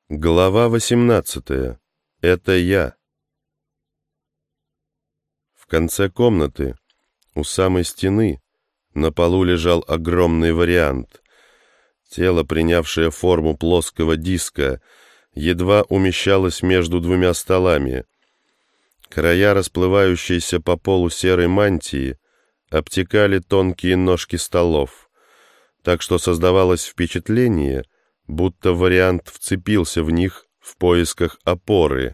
Глава 18. Это я. В конце комнаты, у самой стены, на полу лежал огромный вариант. Тело, принявшее форму плоского диска, едва умещалось между двумя столами. Края, расплывающиеся по полу серой мантии, обтекали тонкие ножки столов, так что создавалось впечатление, будто вариант вцепился в них в поисках опоры.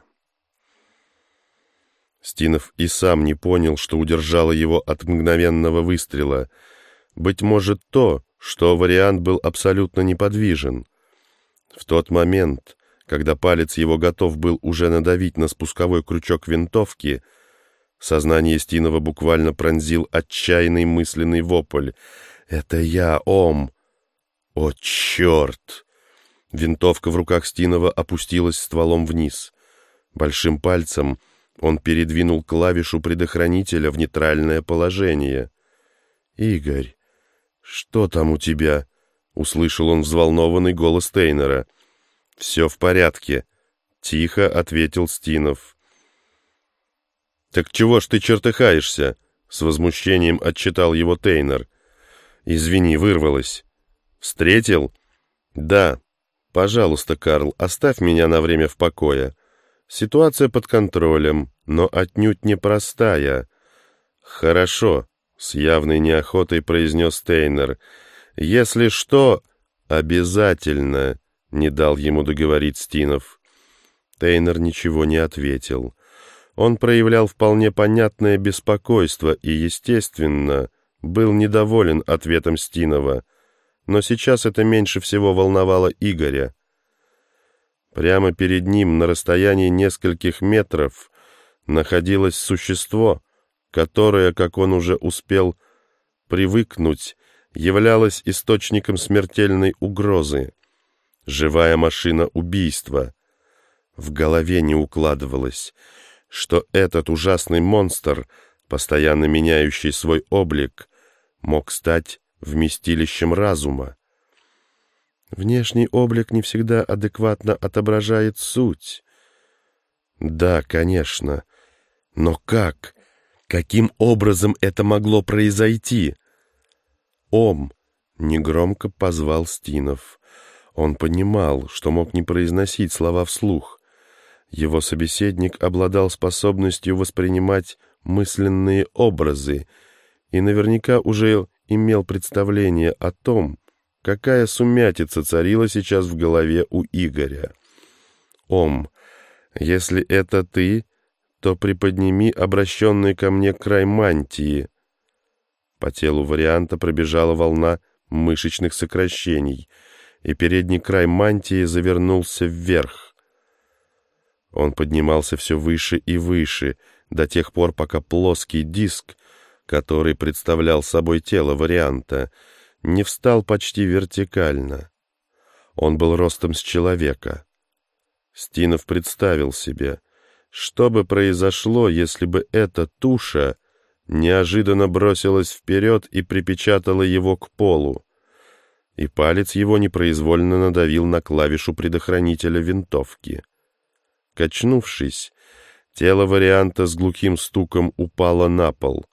Стинов и сам не понял, что удержало его от мгновенного выстрела. Быть может, то, что вариант был абсолютно неподвижен. В тот момент, когда палец его готов был уже надавить на спусковой крючок винтовки, сознание Стинова буквально пронзил отчаянный мысленный вопль. «Это я, Ом!» «О, черт!» Винтовка в руках Стинова опустилась стволом вниз. Большим пальцем он передвинул клавишу предохранителя в нейтральное положение. «Игорь, что там у тебя?» — услышал он взволнованный голос Тейнера. «Все в порядке», — тихо ответил Стинов. «Так чего ж ты чертыхаешься?» — с возмущением отчитал его Тейнер. «Извини, вырвалось». «Встретил?» «Да». «Пожалуйста, Карл, оставь меня на время в покое. Ситуация под контролем, но отнюдь непростая». «Хорошо», — с явной неохотой произнес Тейнер. «Если что, обязательно», — не дал ему договорить Стинов. Тейнер ничего не ответил. Он проявлял вполне понятное беспокойство и, естественно, был недоволен ответом Стинова. Но сейчас это меньше всего волновало Игоря. Прямо перед ним, на расстоянии нескольких метров, находилось существо, которое, как он уже успел привыкнуть, являлось источником смертельной угрозы. Живая машина убийства. В голове не укладывалось, что этот ужасный монстр, постоянно меняющий свой облик, мог стать вместилищем разума. Внешний облик не всегда адекватно отображает суть. Да, конечно. Но как? Каким образом это могло произойти? «Ом!» — негромко позвал Стинов. Он понимал, что мог не произносить слова вслух. Его собеседник обладал способностью воспринимать мысленные образы и наверняка уже имел представление о том, какая сумятица царила сейчас в голове у Игоря. «Ом, если это ты, то приподними обращенный ко мне край мантии». По телу варианта пробежала волна мышечных сокращений, и передний край мантии завернулся вверх. Он поднимался все выше и выше, до тех пор, пока плоский диск, который представлял собой тело варианта, не встал почти вертикально. Он был ростом с человека. Стинов представил себе, что бы произошло, если бы эта туша неожиданно бросилась вперед и припечатала его к полу, и палец его непроизвольно надавил на клавишу предохранителя винтовки. Качнувшись, тело варианта с глухим стуком упало на пол.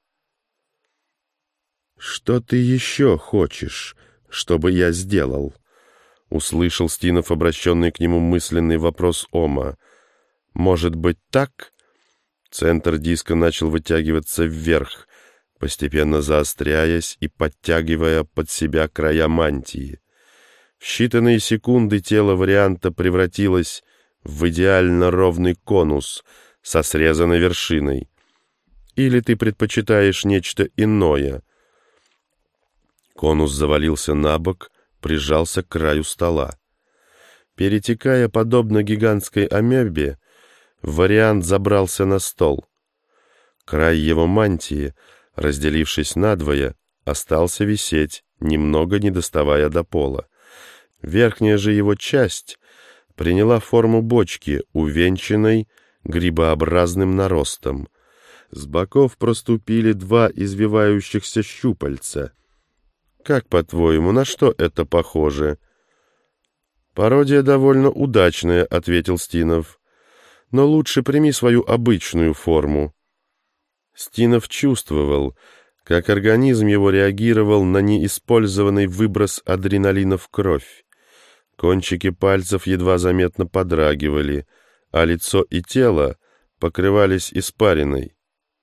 «Что ты еще хочешь, чтобы я сделал?» — услышал Стинов обращенный к нему мысленный вопрос Ома. «Может быть, так?» Центр диска начал вытягиваться вверх, постепенно заостряясь и подтягивая под себя края мантии. В считанные секунды тело варианта превратилось в идеально ровный конус со срезанной вершиной. «Или ты предпочитаешь нечто иное?» Конус завалился на бок, прижался к краю стола. Перетекая подобно гигантской амебе, вариант забрался на стол. Край его мантии, разделившись надвое, остался висеть, немного не доставая до пола. Верхняя же его часть приняла форму бочки, увенчанной грибообразным наростом. С боков проступили два извивающихся щупальца. «Как, по-твоему, на что это похоже?» «Пародия довольно удачная», — ответил Стинов. «Но лучше прими свою обычную форму». Стинов чувствовал, как организм его реагировал на неиспользованный выброс адреналина в кровь. Кончики пальцев едва заметно подрагивали, а лицо и тело покрывались испариной.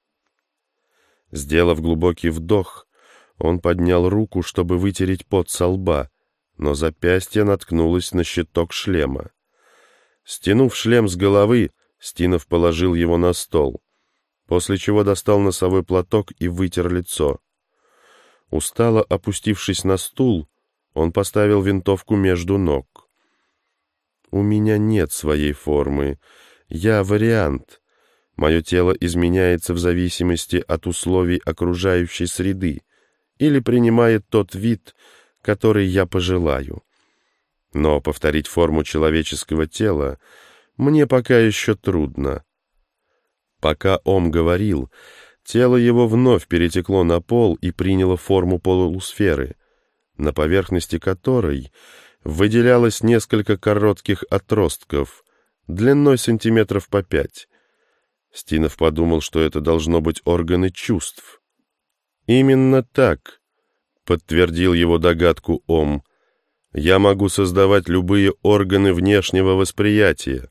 Сделав глубокий вдох, он поднял руку, чтобы вытереть пот со лба, но запястье наткнулось на щиток шлема. Стянув шлем с головы, Стинов положил его на стол, после чего достал носовой платок и вытер лицо. Устало опустившись на стул, он поставил винтовку между ног. «У меня нет своей формы. Я вариант. Мое тело изменяется в зависимости от условий окружающей среды или принимает тот вид, который я пожелаю. Но повторить форму человеческого тела мне пока еще трудно». Пока Ом говорил, тело его вновь перетекло на пол и приняло форму полусферы, на поверхности которой выделялось несколько коротких отростков, длиной сантиметров по 5. Стинов подумал, что это должно быть органы чувств. «Именно так», — подтвердил его догадку Ом. «Я могу создавать любые органы внешнего восприятия.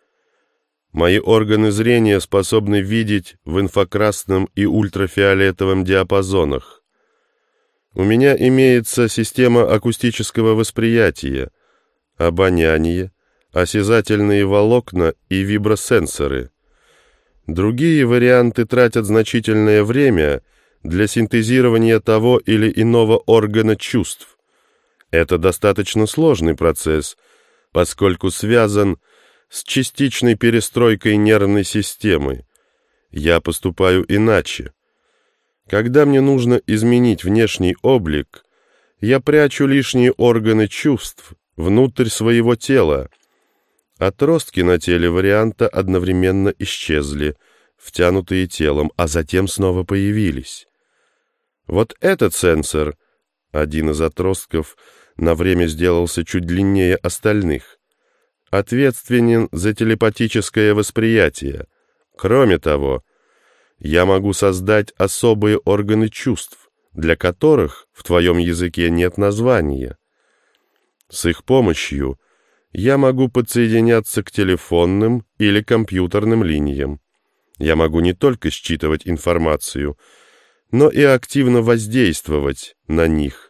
Мои органы зрения способны видеть в инфракрасном и ультрафиолетовом диапазонах. У меня имеется система акустического восприятия, обоняние, осязательные волокна и вибросенсоры. Другие варианты тратят значительное время для синтезирования того или иного органа чувств. Это достаточно сложный процесс, поскольку связан с частичной перестройкой нервной системы. Я поступаю иначе. Когда мне нужно изменить внешний облик, я прячу лишние органы чувств внутрь своего тела. Отростки на теле варианта одновременно исчезли, втянутые телом, а затем снова появились. Вот этот сенсор, один из отростков, на время сделался чуть длиннее остальных, ответственен за телепатическое восприятие. Кроме того, я могу создать особые органы чувств, для которых в твоем языке нет названия. С их помощью я могу подсоединяться к телефонным или компьютерным линиям. Я могу не только считывать информацию, но и активно воздействовать на них.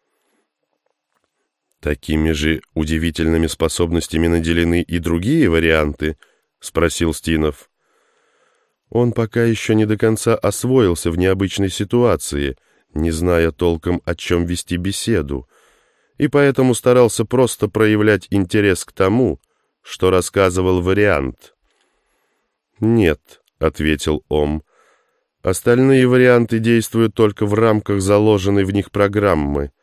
«Такими же удивительными способностями наделены и другие варианты?» — спросил Стинов. Он пока еще не до конца освоился в необычной ситуации, не зная толком, о чем вести беседу, и поэтому старался просто проявлять интерес к тому, что рассказывал вариант. «Нет», — ответил Ом, — «остальные варианты действуют только в рамках заложенной в них программы.